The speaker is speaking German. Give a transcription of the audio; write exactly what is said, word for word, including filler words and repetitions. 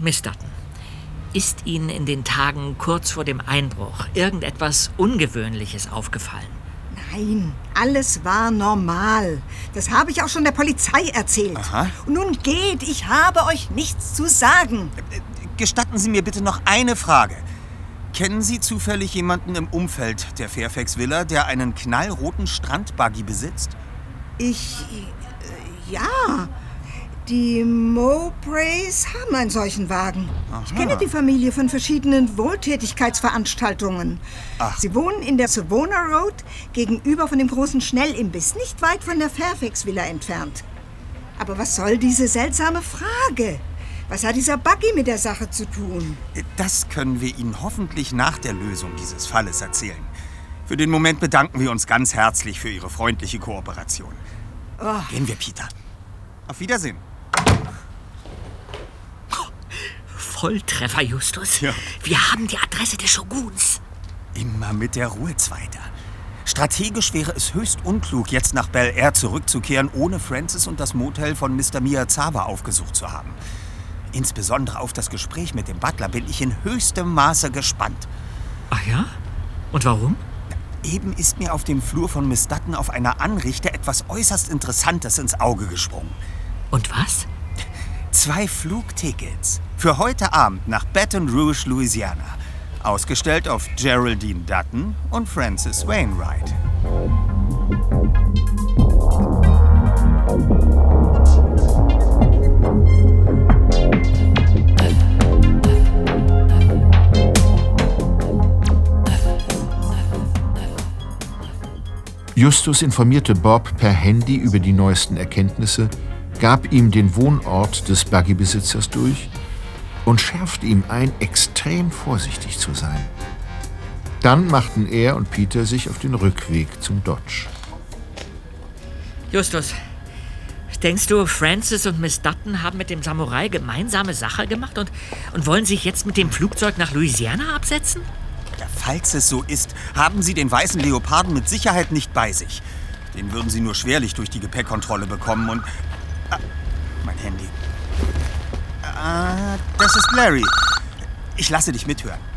Miss Dutton, ist Ihnen in den Tagen kurz vor dem Einbruch irgendetwas Ungewöhnliches aufgefallen? Nein, alles war normal. Das habe ich auch schon der Polizei erzählt. Aha. Und nun geht, ich habe euch nichts zu sagen. Gestatten Sie mir bitte noch eine Frage. Kennen Sie zufällig jemanden im Umfeld der Fairfax Villa, der einen knallroten Strandbuggy besitzt? Ich, äh, ja, die Mowbrays haben einen solchen Wagen. Aha. Ich kenne die Familie von verschiedenen Wohltätigkeitsveranstaltungen. Ach. Sie wohnen in der Savona Road gegenüber von dem großen Schnellimbiss, nicht weit von der Fairfax Villa entfernt. Aber was soll diese seltsame Frage? Was hat dieser Buggy mit der Sache zu tun? Das können wir Ihnen hoffentlich nach der Lösung dieses Falles erzählen. Für den Moment bedanken wir uns ganz herzlich für Ihre freundliche Kooperation. Oh. Gehen wir, Peter. Auf Wiedersehen. Volltreffer, Justus. Ja. Wir haben die Adresse des Shoguns. Immer mit der Ruhe, Zweiter. Strategisch wäre es höchst unklug, jetzt nach Bel Air zurückzukehren, ohne Francis und das Motel von Mister Miyazawa aufgesucht zu haben. Insbesondere auf das Gespräch mit dem Butler bin ich in höchstem Maße gespannt. Ach ja? Und warum? Eben ist mir auf dem Flur von Miss Dutton auf einer Anrichte etwas äußerst Interessantes ins Auge gesprungen. Und was? Zwei Flugtickets für heute Abend nach Baton Rouge, Louisiana. Ausgestellt auf Geraldine Dutton und Francis Wainwright. Justus informierte Bob per Handy über die neuesten Erkenntnisse, gab ihm den Wohnort des Buggybesitzers durch und schärfte ihm ein, extrem vorsichtig zu sein. Dann machten er und Peter sich auf den Rückweg zum Dodge. Justus, denkst du, Francis und Miss Dutton haben mit dem Samurai gemeinsame Sache gemacht und, und wollen sich jetzt mit dem Flugzeug nach Louisiana absetzen? Ja, falls es so ist, haben Sie den weißen Leoparden mit Sicherheit nicht bei sich. Den würden Sie nur schwerlich durch die Gepäckkontrolle bekommen und... Ah, mein Handy. Ah, das ist Larry. Ich lasse dich mithören.